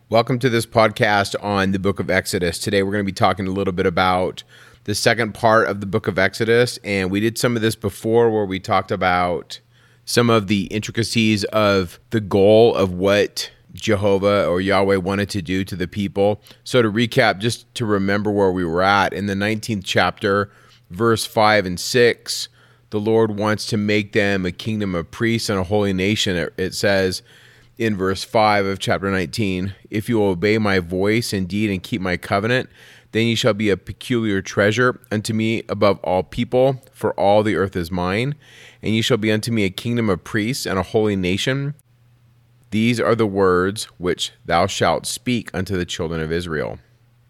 Welcome to this podcast on the book of Exodus. Today we're going to be talking a little bit about the second part of the book of Exodus, and we did some of this before where we talked about some of the intricacies of the goal of what Jehovah or Yahweh wanted to do to the people. So to recap, just to remember where we were at, in the 19th chapter, verse 5 and 6, the Lord wants to make them a kingdom of priests and a holy nation. It says in verse 5 of chapter 19, "If you will obey my voice indeed and keep my covenant, then you shall be a peculiar treasure unto me above all people, for all the earth is mine. And you shall be unto me a kingdom of priests and a holy nation. These are the words which thou shalt speak unto the children of Israel."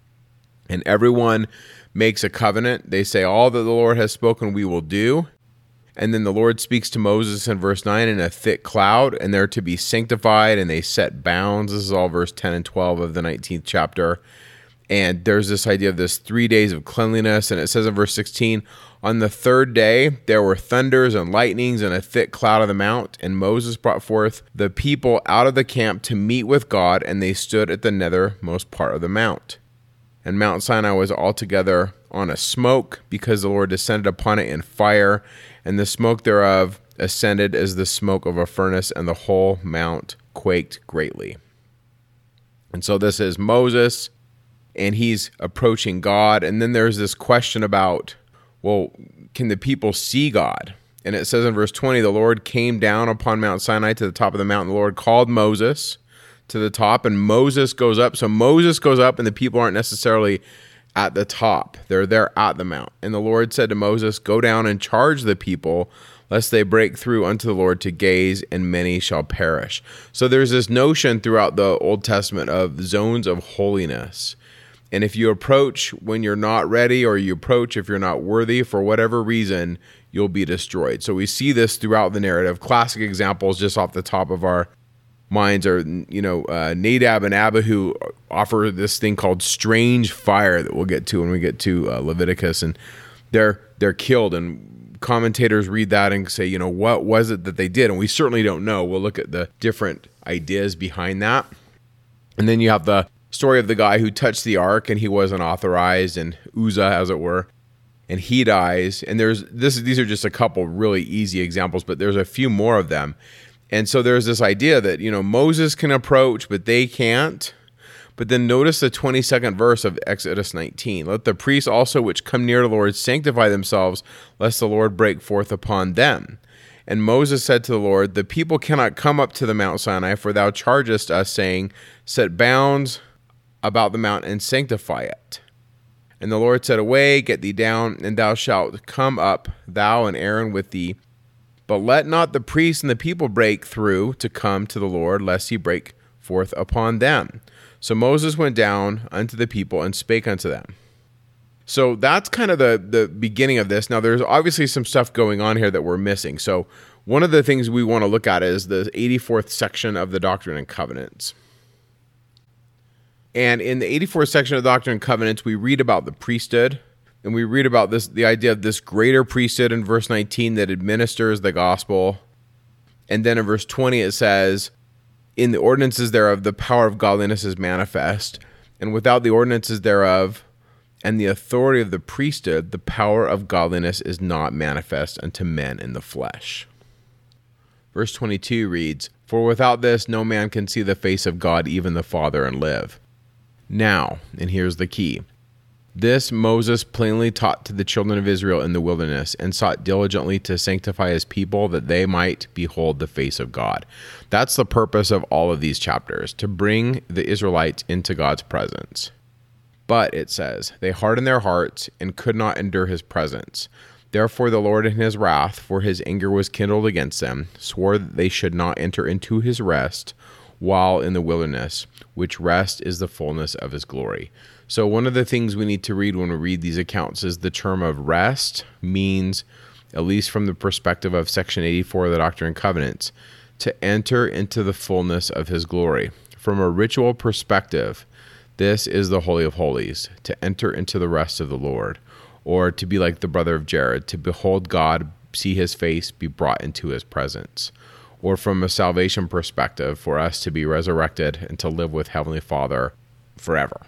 And everyone makes a covenant. They say, all that the Lord has spoken we will do. And then the Lord speaks to Moses in verse 9 in a thick cloud, and they're to be sanctified, and they set bounds. This is all verse 10 and 12 of the 19th chapter. And there's this idea of this 3 days of cleanliness. And it says in verse 16, "On the third day there were thunders and lightnings and a thick cloud of the mount. And Moses brought forth the people out of the camp to meet with God, and they stood at the nethermost part of the mount. And Mount Sinai was altogether on a smoke, because the Lord descended upon it in fire, and the smoke thereof ascended as the smoke of a furnace, and the whole mount quaked greatly." And so this is Moses, and he's approaching God. And then there's this question about, well, can the people see God? And it says in verse 20, "The Lord came down upon Mount Sinai to the top of the mountain. The Lord called Moses to the top, and Moses goes up." So Moses goes up, and the people aren't necessarily at the top. They're there at the mount. "And the Lord said to Moses, Go down and charge the people, lest they break through unto the Lord to gaze, and many shall perish." So there's this notion throughout the Old Testament of zones of holiness. And if you approach when you're not ready, or you approach if you're not worthy, for whatever reason, you'll be destroyed. So we see this throughout the narrative. Classic examples just off the top of our minds are, Nadab and Abihu offer this thing called strange fire that we'll get to when we get to Leviticus, and they're killed. And commentators read that and say, what was it that they did? And we certainly don't know. We'll look at the different ideas behind that. And then you have the story of the guy who touched the ark, and he wasn't authorized, and Uzzah, as it were, and he dies. And these are just a couple really easy examples, but there's a few more of them. And so there's this idea that, Moses can approach, but they can't. But then notice the 22nd verse of Exodus 19. "Let the priests also which come near the Lord sanctify themselves, lest the Lord break forth upon them. And Moses said to the Lord, The people cannot come up to the Mount Sinai, for thou chargest us, saying, Set bounds about the mount and sanctify it. And the Lord said, Away, get thee down, and thou shalt come up, thou and Aaron with thee. But let not the priests and the people break through to come to the Lord, lest he break forth upon them. So Moses went down unto the people and spake unto them." So that's kind of the beginning of this. Now, there's obviously some stuff going on here that we're missing. So one of the things we want to look at is the 84th section of the Doctrine and Covenants. And in the 84th section of the Doctrine and Covenants, we read about the priesthood. And we read about the idea of this greater priesthood in verse 19 that administers the gospel. And then in verse 20 it says, "In the ordinances thereof the power of godliness is manifest, and without the ordinances thereof and the authority of the priesthood, the power of godliness is not manifest unto men in the flesh." Verse 22 reads, "For without this no man can see the face of God, even the Father, and live." Now, and here's the key, this Moses plainly taught to the children of Israel in the wilderness, and sought diligently to sanctify his people, that they might behold the face of God. That's the purpose of all of these chapters, to bring the Israelites into God's presence. "But," it says, "they hardened their hearts, and could not endure his presence. Therefore the Lord in his wrath, for his anger was kindled against them, swore that they should not enter into his rest while in the wilderness, which rest is the fullness of his glory." So one of the things we need to read when we read these accounts is the term of rest means, at least from the perspective of section 84 of the Doctrine and Covenants, to enter into the fullness of his glory. From a ritual perspective, this is the Holy of Holies, to enter into the rest of the Lord, or to be like the brother of Jared, to behold God, see his face, be brought into his presence. or from a salvation perspective for us to be resurrected and to live with Heavenly Father forever.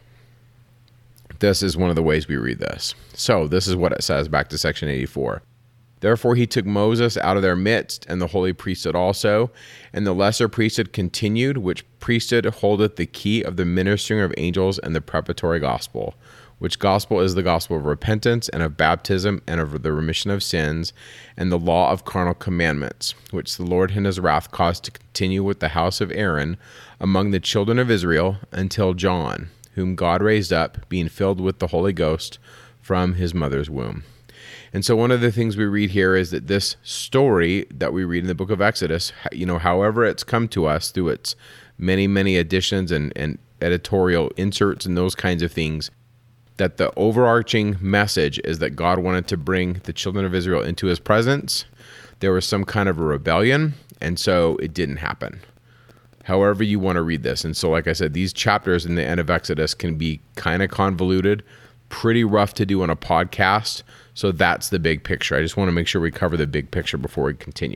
This is one of the ways we read this. So this is what it says, back to section 84. Therefore he took Moses out of their midst, and the holy priesthood also, and the lesser priesthood continued, which priesthood holdeth the key of the ministering of angels and the preparatory gospel, which gospel is the gospel of repentance and of baptism and of the remission of sins, and the law of carnal commandments, which the Lord in his wrath caused to continue with the house of Aaron among the children of Israel until John, whom God raised up, being filled with the Holy Ghost from his mother's womb. And so one of the things we read here is that this story that we read in the book of Exodus, however it's come to us through its many, many additions and editorial inserts and those kinds of things, that the overarching message is that God wanted to bring the children of Israel into his presence. There was some kind of a rebellion, and so it didn't happen. However you want to read this. And so, like I said, these chapters in the end of Exodus can be kind of convoluted, pretty rough to do on a podcast. So that's the big picture. I just want to make sure we cover the big picture before we continue.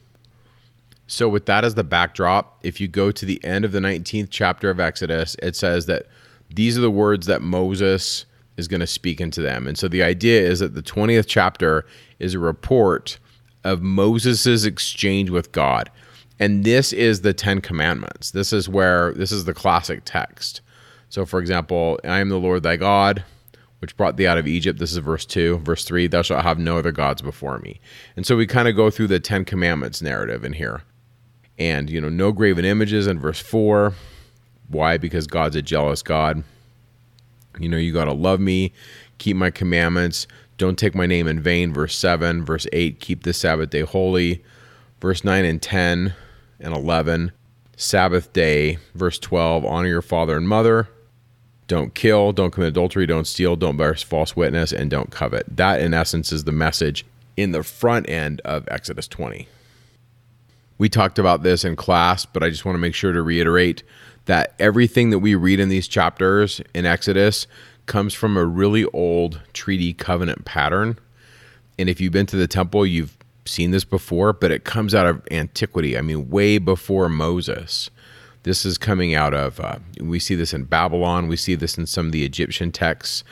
So with that as the backdrop, if you go to the end of the 19th chapter of Exodus, it says that these are the words that Moses is going to speak into them. And so the idea is that the 20th chapter is a report of Moses's exchange with God. And this is the 10 Commandments. This is the classic text. So for example, I am the Lord thy God, which brought thee out of Egypt. This is verse 2. Verse 3, thou shalt have no other gods before me. And so we kind of go through the 10 Commandments narrative in here. And, no graven images in verse 4. Why? Because God's a jealous God. You got to love me, keep my commandments, don't take my name in vain. Verse 7. Verse 8, keep the Sabbath day holy. Verse 9 and 10 and 11, Sabbath day. Verse 12, honor your father and mother. Don't kill, don't commit adultery, don't steal, don't bear false witness, and don't covet. That, in essence, is the message in the front end of Exodus 20. We talked about this in class, but I just want to make sure to reiterate that everything that we read in these chapters in Exodus comes from a really old treaty covenant pattern. And if you've been to the temple, you've seen this before, but it comes out of antiquity. I mean, way before Moses. This is coming out of, we see this in Babylon. We see this in some of the Egyptian texts.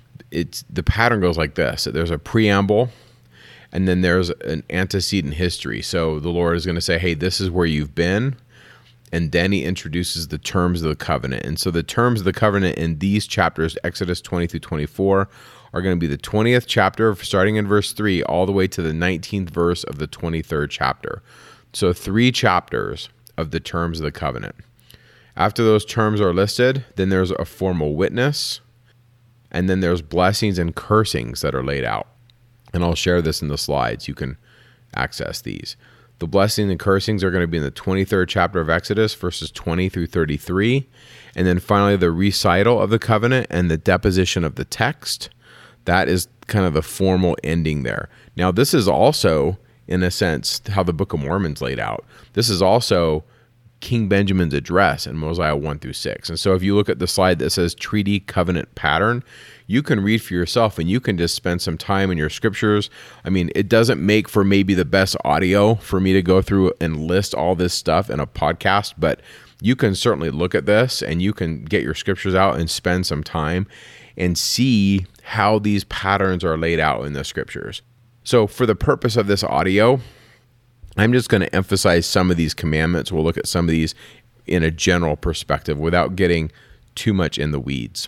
The pattern goes like this. There's a preamble, and then there's an antecedent history. So the Lord is going to say, hey, this is where you've been. And then he introduces the terms of the covenant. And so the terms of the covenant in these chapters, Exodus 20 through 24, are going to be the 20th chapter, starting in verse 3, all the way to the 19th verse of the 23rd chapter. So 3 chapters of the terms of the covenant. After those terms are listed, then there's a formal witness, and then there's blessings and cursings that are laid out. And I'll share this in the slides. You can access these. The blessings and cursings are going to be in the 23rd chapter of Exodus, verses 20 through 33. And then finally, the recital of the covenant and the deposition of the text. That is kind of the formal ending there. Now, this is also, in a sense, how the Book of Mormon's laid out. This is also King Benjamin's address in Mosiah 1 through 6. And so if you look at the slide that says treaty covenant pattern, you can read for yourself and you can just spend some time in your scriptures. I mean, it doesn't make for maybe the best audio for me to go through and list all this stuff in a podcast, but you can certainly look at this and you can get your scriptures out and spend some time and see how these patterns are laid out in the scriptures. So for the purpose of this audio, I'm just going to emphasize some of these commandments. We'll look at some of these in a general perspective without getting too much in the weeds.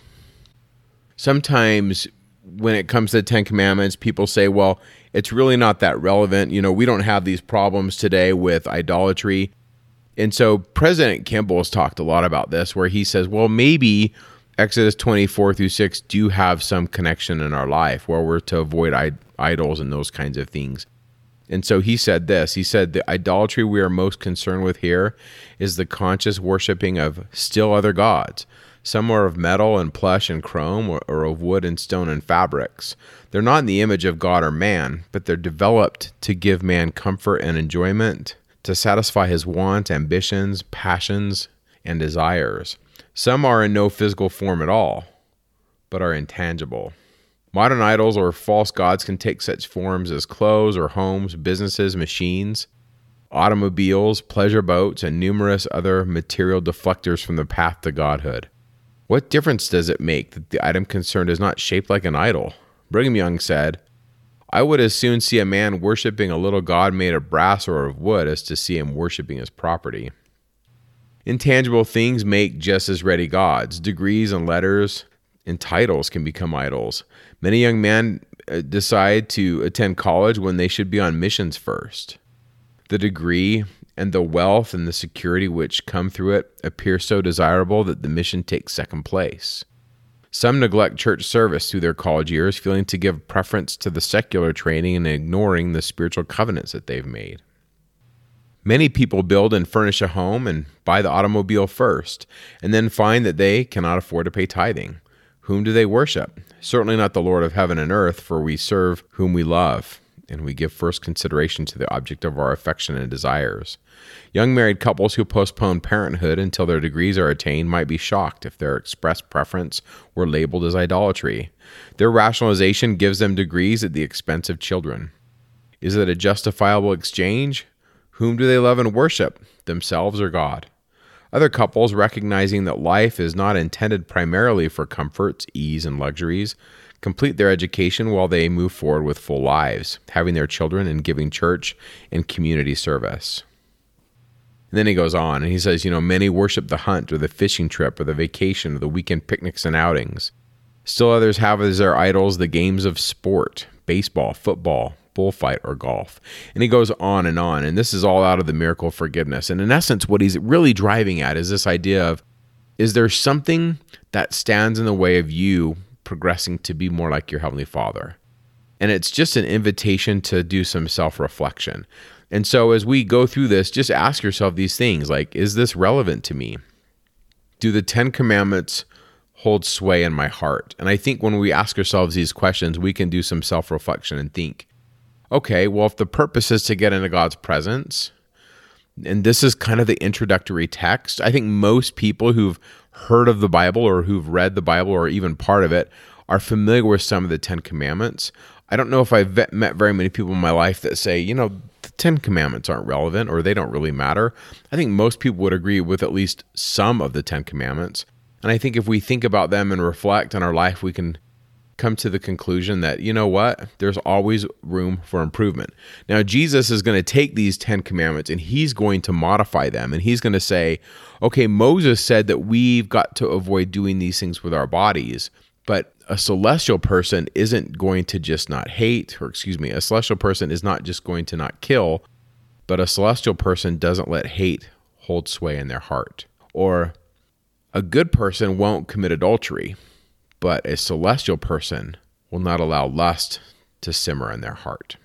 Sometimes when it comes to the 10 Commandments, people say, well, it's really not that relevant. We don't have these problems today with idolatry. And so President Kimball has talked a lot about this, where he says, well, maybe Exodus 24 through 6 do have some connection in our life where we're to avoid idols and those kinds of things. And so he said this. He said, the idolatry we are most concerned with here is the conscious worshiping of still other gods. Some are of metal and plush and chrome, or of wood and stone and fabrics. They're not in the image of God or man, but they're developed to give man comfort and enjoyment, to satisfy his wants, ambitions, passions, and desires. Some are in no physical form at all, but are intangible. Modern idols or false gods can take such forms as clothes or homes, businesses, machines. automobiles, pleasure boats, and numerous other material deflectors from the path to godhood. What difference does it make that the item concerned is not shaped like an idol? Brigham Young said, I would as soon see a man worshiping a little god made of brass or of wood as to see him worshiping his property. Intangible things make just as ready gods. Degrees and letters and titles can become idols. Many young men decide to attend college when they should be on missions first. The degree and the wealth and the security which come through it appear so desirable that the mission takes second place. Some neglect church service through their college years, feeling to give preference to the secular training and ignoring the spiritual covenants that they've made. Many people build and furnish a home and buy the automobile first, and then find that they cannot afford to pay tithing. Whom do they worship? Certainly not the Lord of heaven and earth, for we serve whom we love, and we give first consideration to the object of our affection and desires. Young married couples who postpone parenthood until their degrees are attained might be shocked if their expressed preference were labeled as idolatry. Their rationalization gives them degrees at the expense of children. Is it a justifiable exchange? Whom do they love and worship, themselves or God? Other couples, recognizing that life is not intended primarily for comforts, ease, and luxuries, complete their education while they move forward with full lives, having their children and giving church and community service. And then he goes on and he says, many worship the hunt or the fishing trip or the vacation or the weekend picnics and outings. Still others have as their idols the games of sport, baseball, football, bullfight, or golf. And he goes on. And this is all out of the miracle of forgiveness. And in essence, what he's really driving at is this idea of, is there something that stands in the way of you progressing to be more like your Heavenly Father? And it's just an invitation to do some self-reflection. And so as we go through this, just ask yourself these things like, is this relevant to me? Do the 10 Commandments hold sway in my heart? And I think when we ask ourselves these questions, we can do some self-reflection and think, okay, well, if the purpose is to get into God's presence, and this is kind of the introductory text, I think most people who've heard of the Bible or who've read the Bible or even part of it are familiar with some of the 10 Commandments. I don't know if I've met very many people in my life that say, the 10 Commandments aren't relevant or they don't really matter. I think most people would agree with at least some of the 10 Commandments. And I think if we think about them and reflect on our life, we can come to the conclusion that, there's always room for improvement. Now, Jesus is going to take these 10 Commandments and he's going to modify them. And he's going to say, okay, Moses said that we've got to avoid doing these things with our bodies, but a celestial person isn't going to just not hate, a celestial person is not just going to not kill, but a celestial person doesn't let hate hold sway in their heart. Or a good person won't commit adultery, but a celestial person will not allow lust to simmer in their heart.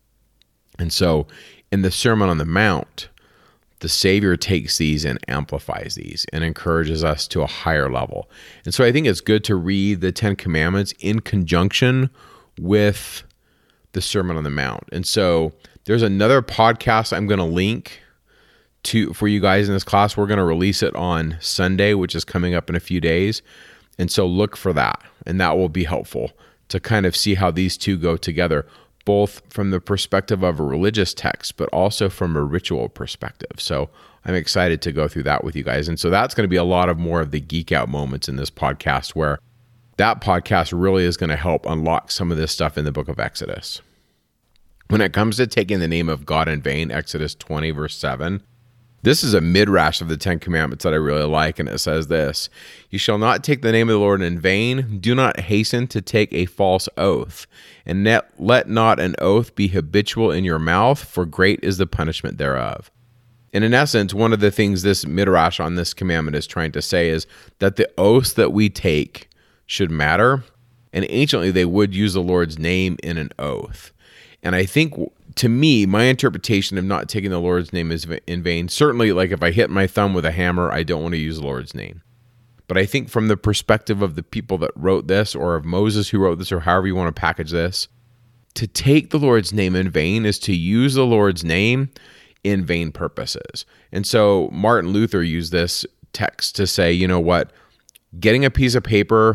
And so in the Sermon on the Mount, the Savior takes these and amplifies these and encourages us to a higher level. And so I think it's good to read the 10 Commandments in conjunction with the Sermon on the Mount. And so there's another podcast I'm going to link for you guys in this class. We're going to release it on Sunday, which is coming up in a few days. And so look for that, and that will be helpful to kind of see how these two go together, both from the perspective of a religious text, but also from a ritual perspective. So I'm excited to go through that with you guys. And so that's going to be a lot of more of the geek out moments in this podcast, where that podcast really is going to help unlock some of this stuff in the book of Exodus. When it comes to taking the name of God in vain, Exodus 20, verse 7, this is a midrash of the 10 Commandments that I really like, and it says this: "You shall not take the name of the Lord in vain. Do not hasten to take a false oath, and let not an oath be habitual in your mouth, for great is the punishment thereof." And in essence, one of the things this midrash on this commandment is trying to say is that the oaths that we take should matter, and anciently they would use the Lord's name in an oath. And I think, to me, my interpretation of not taking the Lord's name is in vain. Certainly, like if I hit my thumb with a hammer, I don't want to use the Lord's name. But I think from the perspective of the people that wrote this, or of Moses who wrote this, or however you want to package this, to take the Lord's name in vain is to use the Lord's name in vain purposes. And so Martin Luther used this text to say, you know what, getting a piece of paper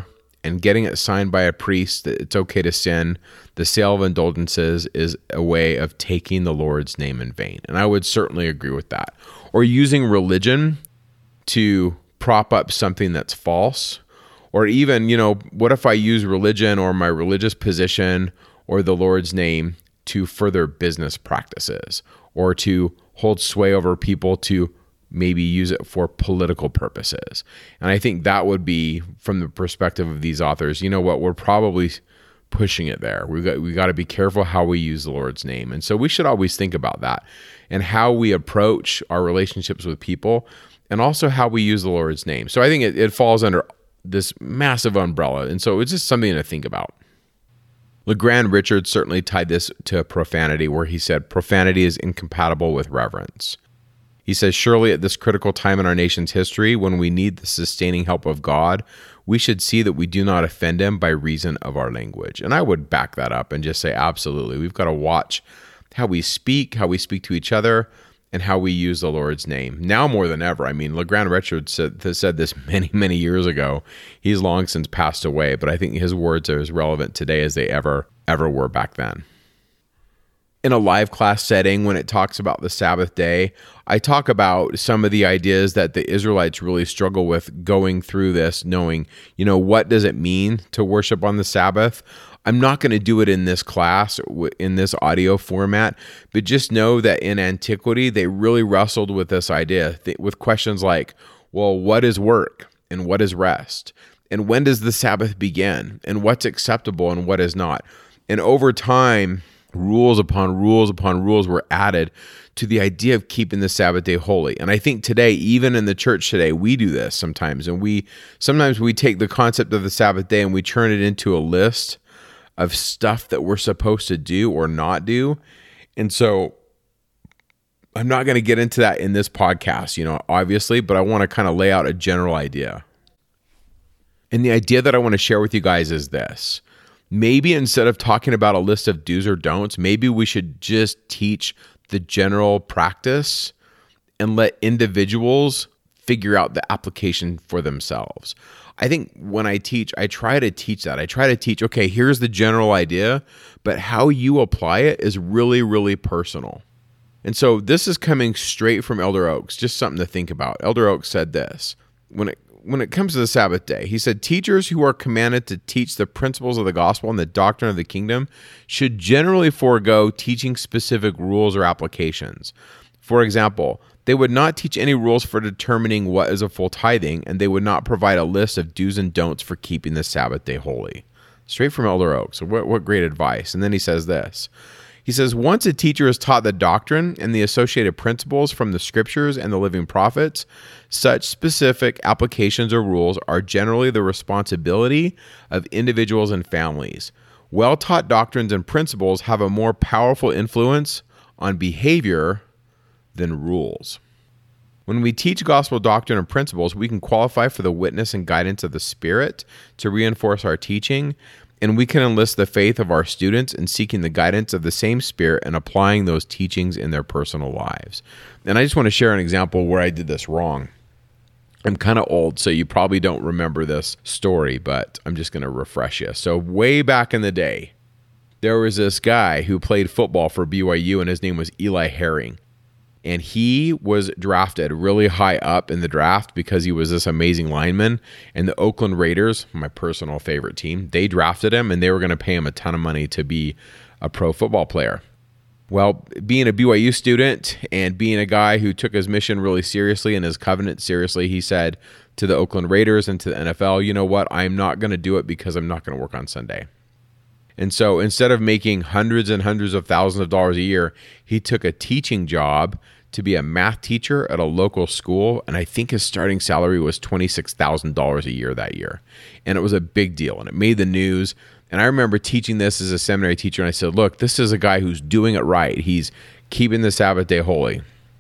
and getting it signed by a priest that it's okay to sin, the sale of indulgences is a way of taking the Lord's name in vain. And I would certainly agree with that. Or using religion to prop up something that's false. Or even, what if I use religion or my religious position or the Lord's name to further business practices or to hold sway over people to maybe use it for political purposes. And I think that would be, from the perspective of these authors, we're probably pushing it there. We got to be careful how we use the Lord's name. And so we should always think about that and how we approach our relationships with people and also how we use the Lord's name. So I think it falls under this massive umbrella. And so it's just something to think about. LeGrand Richards certainly tied this to profanity, where he said, profanity is incompatible with reverence. He says, surely at this critical time in our nation's history, when we need the sustaining help of God, we should see that we do not offend him by reason of our language. And I would back that up and just say, absolutely. We've got to watch how we speak to each other, and how we use the Lord's name. Now more than ever. I mean, LeGrand Richards said this many, many years ago. He's long since passed away, but I think his words are as relevant today as they ever were back then. In a live class setting, when it talks about the Sabbath day, I talk about some of the ideas that the Israelites really struggle with going through this, knowing, what does it mean to worship on the Sabbath? I'm not going to do it in this class, in this audio format, but just know that in antiquity, they really wrestled with this idea, with questions like, well, what is work and what is rest? And when does the Sabbath begin? And what's acceptable and what is not? And over time, rules upon rules upon rules were added to the idea of keeping the Sabbath day holy. And I think today, even in the church today, we do this sometimes. And sometimes we take the concept of the Sabbath day and we turn it into a list of stuff that we're supposed to do or not do. And so I'm not going to get into that in this podcast, obviously, but I want to kind of lay out a general idea. And the idea that I want to share with you guys is this. Maybe instead of talking about a list of do's or don'ts, maybe we should just teach the general practice and let individuals figure out the application for themselves. I think when I teach, I try to teach that. I try to teach, okay, here's the general idea, but how you apply it is really, really personal. And so this is coming straight from Elder Oaks, just something to think about. Elder Oaks said this, when it comes to the Sabbath day, he said, teachers who are commanded to teach the principles of the gospel and the doctrine of the kingdom should generally forego teaching specific rules or applications. For example, they would not teach any rules for determining what is a full tithing, and they would not provide a list of do's and don'ts for keeping the Sabbath day holy. Straight from Elder Oaks. So what great advice. And then he says this. He says, once a teacher is taught the doctrine and the associated principles from the scriptures and the living prophets, such specific applications or rules are generally the responsibility of individuals and families. Well-taught doctrines and principles have a more powerful influence on behavior than rules. When we teach gospel doctrine and principles, we can qualify for the witness and guidance of the Spirit to reinforce our teaching, and we can enlist the faith of our students in seeking the guidance of the same Spirit and applying those teachings in their personal lives. And I just want to share an example where I did this wrong. I'm kind of old, so you probably don't remember this story, but I'm just going to refresh you. So way back in the day, there was this guy who played football for BYU, and his name was Eli Herring. And he was drafted really high up in the draft because he was this amazing lineman. And the Oakland Raiders, my personal favorite team, they drafted him and they were going to pay him a ton of money to be a pro football player. Well, being a BYU student and being a guy who took his mission really seriously and his covenant seriously, he said to the Oakland Raiders and to the NFL, you know what, I'm not going to do it because I'm not going to work on Sunday. And so instead of making hundreds and hundreds of thousands of dollars a year, he took a teaching job to be a math teacher at a local school. And I think his starting salary was $26,000 a year that year. And it was a big deal and it made the news. And I remember teaching this as a seminary teacher. And I said, look, this is a guy who's doing it right. He's keeping the Sabbath day holy.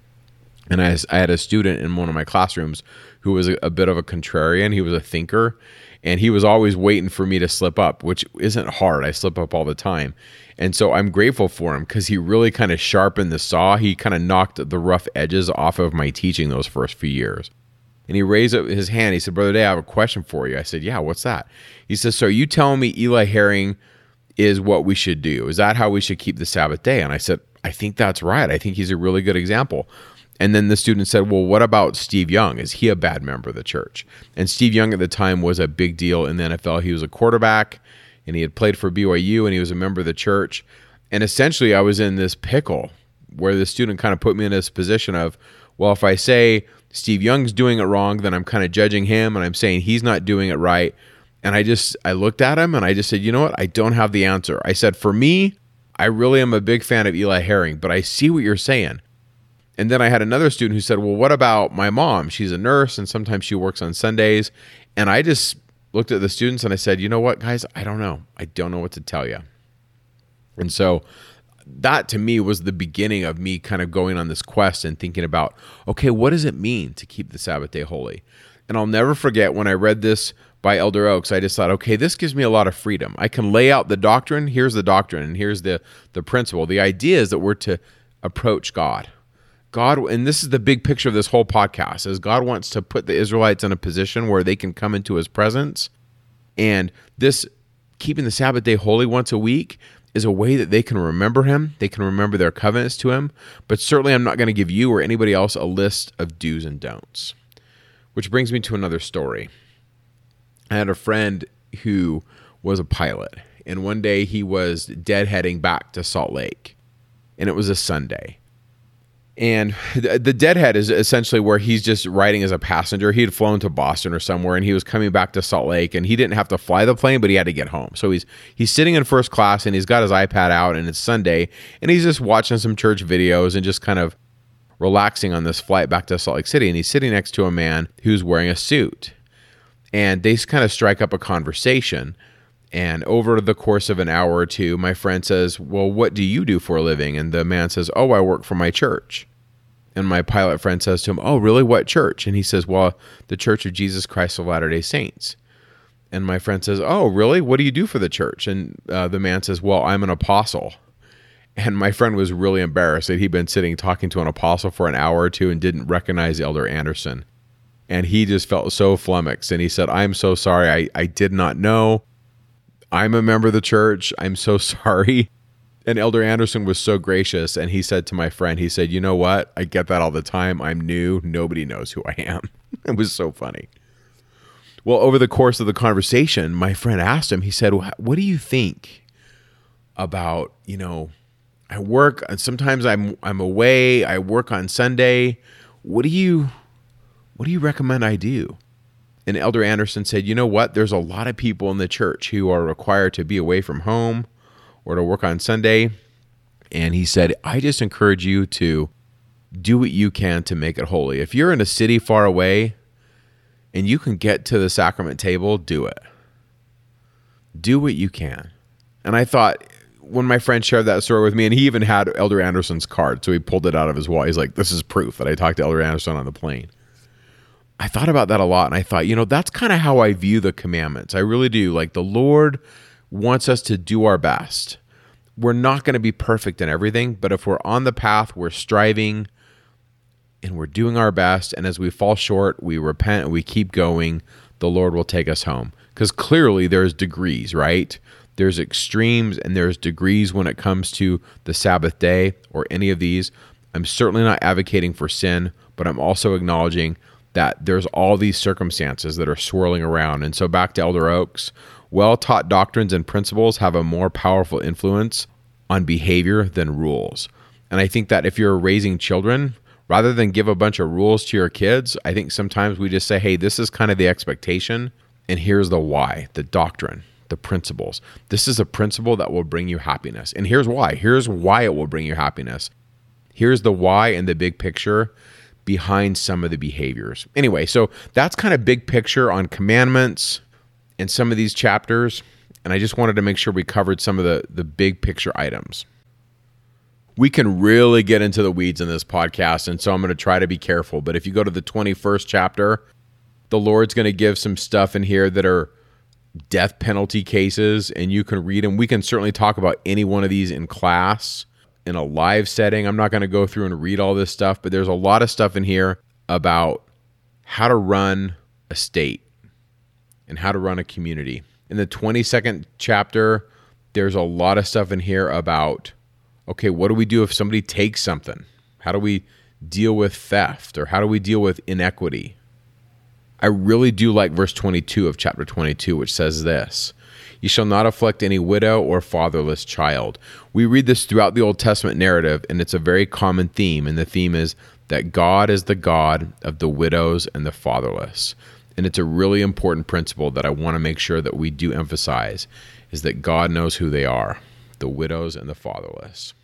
And I had a student in one of my classrooms who was a bit of a contrarian. He was a thinker. And he was always waiting for me to slip up, which isn't hard. I slip up all the time. And so I'm grateful for him because he really kind of sharpened the saw. He kind of knocked the rough edges off of my teaching those first few years. And he raised up his hand. He said, Brother Day, I have a question for you. I said, yeah, what's that? He says, so are you telling me Eli Herring is what we should do? Is that how we should keep the Sabbath day? And I said, I think that's right. I think he's a really good example. And then the student said, well, what about Steve Young? Is he a bad member of the church? And Steve Young at the time was a big deal in the NFL. He was a quarterback, and he had played for BYU, and he was a member of the church. And essentially, I was in this pickle where the student kind of put me in this position of, well, if I say Steve Young's doing it wrong, then I'm kind of judging him, and I'm saying he's not doing it right. And I looked at him, and I just said, you know what? I don't have the answer. I said, for me, I really am a big fan of Eli Herring, but I see what you're saying. And then I had another student who said, well, what about my mom? She's a nurse, and sometimes she works on Sundays. And I just looked at the students, and I said, you know what, guys? I don't know. I don't know what to tell you. And so that to me was the beginning of me kind of going on this quest and thinking about, okay, what does it mean to keep the Sabbath day holy? And I'll never forget when I read this by Elder Oaks, I just thought, okay, this gives me a lot of freedom. I can lay out the doctrine. Here's the doctrine, and here's the principle. The idea is that we're to approach God. God, and this is the big picture of this whole podcast, is God wants to put the Israelites in a position where they can come into his presence. And this keeping the Sabbath day holy once a week is a way that they can remember him. They can remember their covenants to him. But certainly I'm not going to give you or anybody else a list of do's and don'ts. Which brings me to another story. I had a friend who was a pilot. And one day he was deadheading back to Salt Lake. And it was a Sunday. And the deadhead is essentially where he's just riding as a passenger. He had flown to Boston or somewhere, and he was coming back to Salt Lake, and he didn't have to fly the plane, but he had to get home. So he's sitting in first class, and he's got his iPad out, and it's Sunday, and he's just watching some church videos and just kind of relaxing on this flight back to Salt Lake City. And he's sitting next to a man who's wearing a suit, and they kind of strike up a conversation. And over the course of an hour or two, my friend says, well, what do you do for a living? And the man says, oh, I work for my church. And my pilot friend says to him, oh, really? What church? And he says, well, the Church of Jesus Christ of Latter-day Saints. And my friend says, oh, really? What do you do for the church? And the man says, well, I'm an apostle. And my friend was really embarrassed that he'd been sitting talking to an apostle for an hour or two and didn't recognize Elder Anderson. And he just felt so flummoxed. And he said, I'm so sorry. I did not know. I'm a member of the church. I'm so sorry. And Elder Anderson was so gracious. And he said to my friend, he said, you know what? I get that all the time. I'm new. Nobody knows who I am. It was so funny. Well, over the course of the conversation, my friend asked him, he said, what do you think about, I work, sometimes I'm away. I work on Sunday. What do you recommend I do? And Elder Anderson said, you know what? There's a lot of people in the church who are required to be away from home or to work on Sunday. And he said, I just encourage you to do what you can to make it holy. If you're in a city far away and you can get to the sacrament table, do it. Do what you can. And I thought, when my friend shared that story with me, and he even had Elder Anderson's card, so he pulled it out of his wallet. He's like, this is proof that I talked to Elder Anderson on the plane. I thought about that a lot, and I thought, that's kind of how I view the commandments. I really do. Like, the Lord wants us to do our best. We're not going to be perfect in everything, but if we're on the path, we're striving, and we're doing our best, and as we fall short, we repent and we keep going, the Lord will take us home. Because clearly there's degrees, right? There's extremes and there's degrees when it comes to the Sabbath day or any of these. I'm certainly not advocating for sin, but I'm also acknowledging that there's all these circumstances that are swirling around. And so back to Elder Oaks, well-taught doctrines and principles have a more powerful influence on behavior than rules. And I think that if you're raising children, rather than give a bunch of rules to your kids, I think sometimes we just say, hey, this is kind of the expectation, and here's the why, the doctrine, the principles. This is a principle that will bring you happiness. And here's why. Here's why it will bring you happiness. Here's the why and the big picture behind some of the behaviors. Anyway, so that's kind of big picture on commandments and some of these chapters. And I just wanted to make sure we covered some of the big picture items. We can really get into the weeds in this podcast, and so I'm going to try to be careful. But if you go to the 21st chapter, the Lord's going to give some stuff in here that are death penalty cases, and you can read them. We can certainly talk about any one of these in class, in a live setting. I'm not going to go through and read all this stuff, but there's a lot of stuff in here about how to run a state and how to run a community. In the 22nd chapter, there's a lot of stuff in here about, okay, what do we do if somebody takes something? How do we deal with theft, or how do we deal with inequity? I really do like verse 22 of chapter 22, which says this: "You shall not afflict any widow or fatherless child." We read this throughout the Old Testament narrative, and it's a very common theme. And the theme is that God is the God of the widows and the fatherless. And it's a really important principle that I want to make sure that we do emphasize, is that God knows who they are, the widows and the fatherless.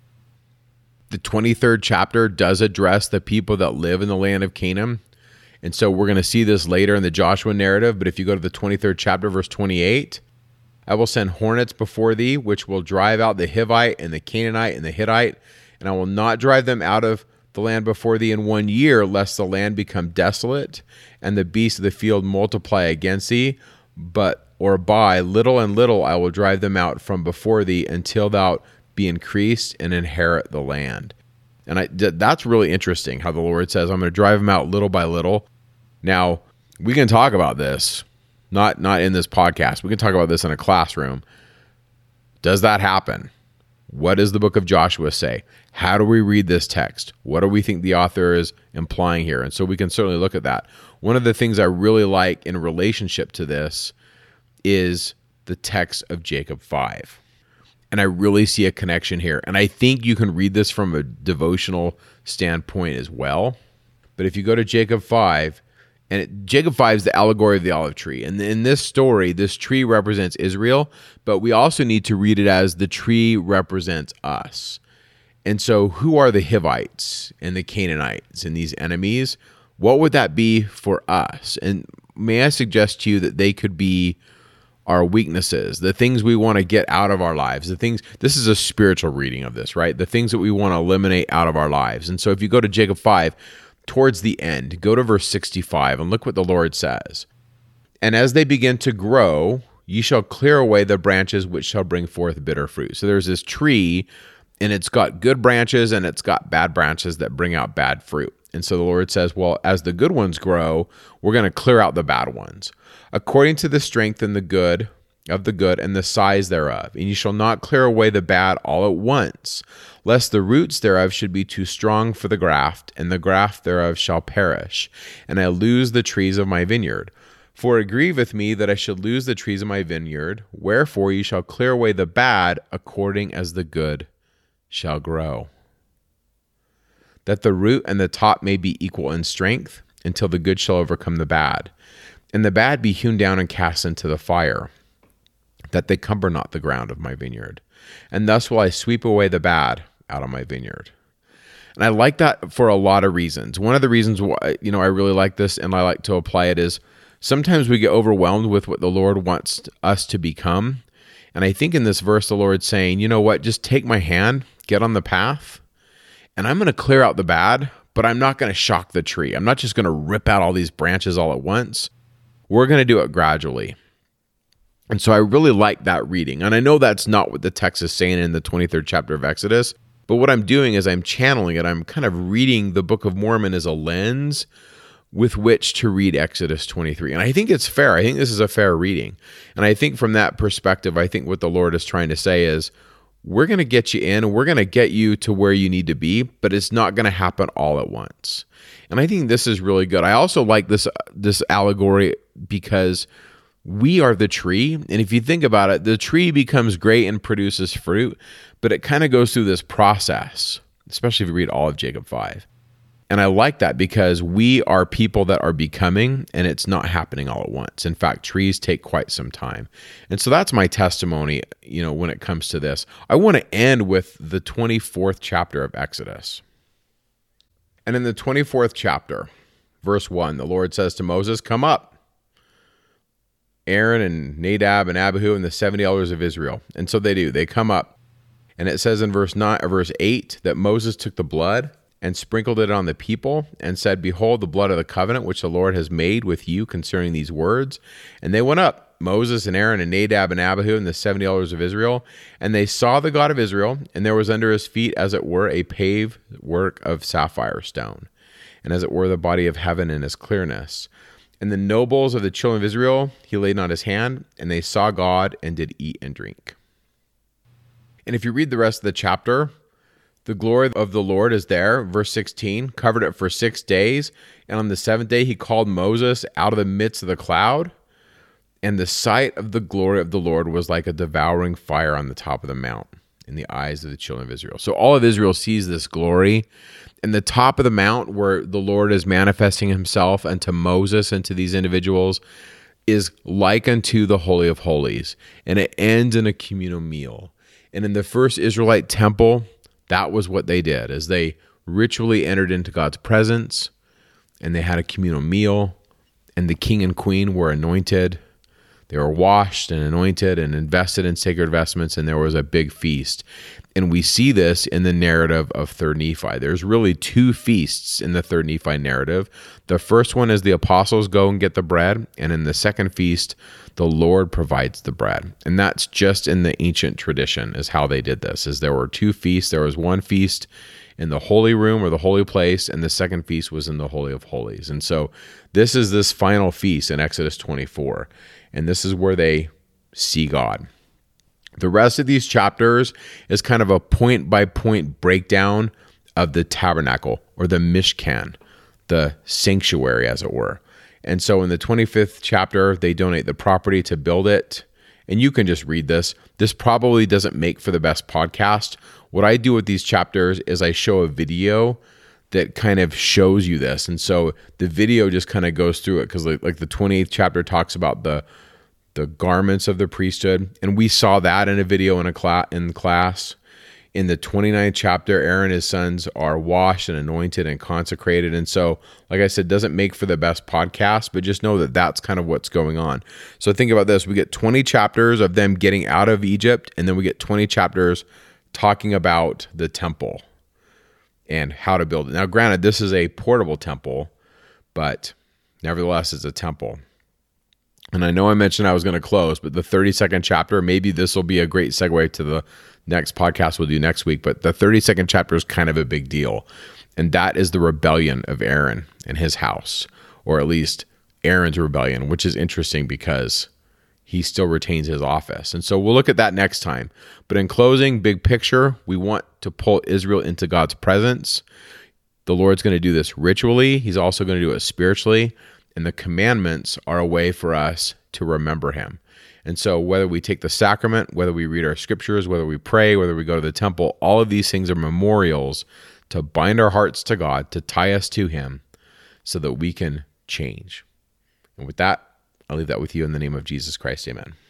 The 23rd chapter does address the people that live in the land of Canaan. And so we're going to see this later in the Joshua narrative. But if you go to the 23rd chapter, verse 28, "I will send hornets before thee, which will drive out the Hivite and the Canaanite and the Hittite, and I will not drive them out of the land before thee in 1 year, lest the land become desolate, and the beasts of the field multiply against thee. Or by little and little I will drive them out from before thee, until thou be increased and inherit the land." And that's really interesting how the Lord says, I'm going to drive them out little by little. Now, we can talk about this, not in this podcast. We can talk about this in a classroom. Does that happen? What does the book of Joshua say? How do we read this text? What do we think the author is implying here? And so we can certainly look at that. One of the things I really like in relationship to this is the text of Jacob 5. And I really see a connection here. And I think you can read this from a devotional standpoint as well. But if you go to Jacob 5, Jacob 5 is the allegory of the olive tree. And in this story, this tree represents Israel, but we also need to read it as the tree represents us. And so who are the Hivites and the Canaanites and these enemies? What would that be for us? And may I suggest to you that they could be our weaknesses, the things we want to get out of our lives, this is a spiritual reading of this, right? The things that we want to eliminate out of our lives. And so if you go to Jacob 5, towards the end, go to verse 65 and look what the Lord says. "And as they begin to grow, ye shall clear away the branches which shall bring forth bitter fruit." So there's this tree, and it's got good branches and it's got bad branches that bring out bad fruit. And so the Lord says, well, as the good ones grow, we're going to clear out the bad ones, according to the strength and the good of the good and the size thereof. And you shall not clear away the bad all at once, lest the roots thereof should be too strong for the graft, and the graft thereof shall perish, and I lose the trees of my vineyard. For it grieveth me that I should lose the trees of my vineyard. Wherefore ye shall clear away the bad, according as the good shall grow, that the root and the top may be equal in strength, until the good shall overcome the bad, and the bad be hewn down and cast into the fire, that they cumber not the ground of my vineyard. And thus will I sweep away the bad out of my vineyard. And I like that for a lot of reasons. One of the reasons why, I really like this and I like to apply it is sometimes we get overwhelmed with what the Lord wants us to become. And I think in this verse, the Lord's saying, you know what, just take my hand, get on the path, and I'm going to clear out the bad, but I'm not going to shock the tree. I'm not just going to rip out all these branches all at once. We're going to do it gradually. And so I really like that reading. And I know that's not what the text is saying in the 23rd chapter of Exodus, but what I'm doing is I'm channeling it. I'm kind of reading the Book of Mormon as a lens with which to read Exodus 23. And I think it's fair. I think this is a fair reading. And I think from that perspective, I think what the Lord is trying to say is, we're going to get you in and we're going to get you to where you need to be, but it's not going to happen all at once. And I think this is really good. I also like this allegory because we are the tree. And if you think about it, the tree becomes great and produces fruit, but it kind of goes through this process, especially if you read all of Jacob 5. And I like that because we are people that are becoming, and it's not happening all at once. In fact, trees take quite some time. And so that's my testimony, when it comes to this. I want to end with the 24th chapter of Exodus. And in the 24th chapter, verse 1, the Lord says to Moses, "Come up, Aaron and Nadab and Abihu and the 70 elders of Israel." And so they do. They come up. And it says in verse 8 that Moses took the blood and sprinkled it on the people, and said, "Behold, the blood of the covenant which the Lord has made with you concerning these words." And they went up, Moses and Aaron and Nadab and Abihu and the 70 elders of Israel, and they saw the God of Israel, and there was under his feet, as it were, a paved work of sapphire stone. and as it were the body of heaven in its clearness. And the nobles of the children of Israel he laid on his hand, and they saw God and did eat and drink. And if you read the rest of the chapter, the glory of the Lord is there. Verse 16, covered it for 6 days. And on the 7th day, he called Moses out of the midst of the cloud. And the sight of the glory of the Lord was like a devouring fire on the top of the mount in the eyes of the children of Israel. So all of Israel sees this glory. And the top of the mount where the Lord is manifesting himself unto Moses and to these individuals is like unto the Holy of Holies. And it ends in a communal meal. And in the first Israelite temple, that was what they did, as they ritually entered into God's presence, and they had a communal meal, and the king and queen were anointed. They were washed and anointed and invested in sacred vestments, and there was a big feast. And we see this in the narrative of 3rd Nephi. There's really 2 feasts in the 3rd Nephi narrative. The first one is the apostles go and get the bread, and in the second feast, the Lord provides the bread. And that's just in the ancient tradition is how they did this, is there were 2 feasts. There was one feast in the holy room or the holy place, and the second feast was in the Holy of Holies. And so this is this final feast in Exodus 24, and this is where they see God. The rest of these chapters is kind of a point-by-point breakdown of the tabernacle or the Mishkan, the sanctuary, as it were. And so in the 25th chapter, they donate the property to build it. And you can just read this. This probably doesn't make for the best podcast. What I do with these chapters is I show a video that kind of shows you this. And so the video just kind of goes through it because like the 28th chapter talks about the garments of the priesthood. And we saw that in a video in class. In the 29th chapter, Aaron and his sons are washed and anointed and consecrated. And so, like I said, doesn't make for the best podcast, but just know that that's kind of what's going on. So think about this. We get 20 chapters of them getting out of Egypt, and then we get 20 chapters talking about the temple and how to build it. Now, granted, this is a portable temple, but nevertheless, it's a temple. And I know I mentioned I was going to close, but the 32nd chapter, maybe this will be a great segue to the next podcast we'll do next week. But the 32nd chapter is kind of a big deal. And that is the rebellion of Aaron and his house, or at least Aaron's rebellion, which is interesting because he still retains his office. And so we'll look at that next time. But in closing, big picture, we want to pull Israel into God's presence. The Lord's going to do this ritually. He's also going to do it spiritually. And the commandments are a way for us to remember him. And so whether we take the sacrament, whether we read our scriptures, whether we pray, whether we go to the temple, all of these things are memorials to bind our hearts to God, to tie us to him so that we can change. And with that, I'll leave that with you in the name of Jesus Christ. Amen.